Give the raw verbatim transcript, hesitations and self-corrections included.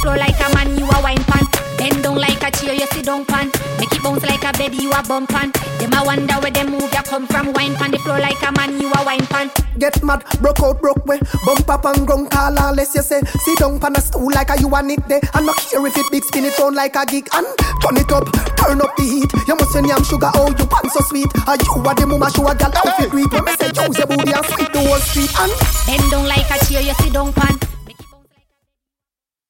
floor like a man, you a wine pan. Bend down like a chair, you sit down pan. Make it bounce like a bed, you a bump pan. Them a wonder where them move, you come from. Wine pan the floor like a man, you a wine pan. Get mad, broke out, broke way. Bump up and ground, call unless you say. Sit down pan a stool like a you a nick day. And not care if it big, spin it round like a gig. And turn it up, turn up the heat. You must send yam sugar, oh you pan so sweet. Are you a the mama show a gal outfit read. When me say use your booty and sweep the whole street. And bend down like a chair, you sit down pan.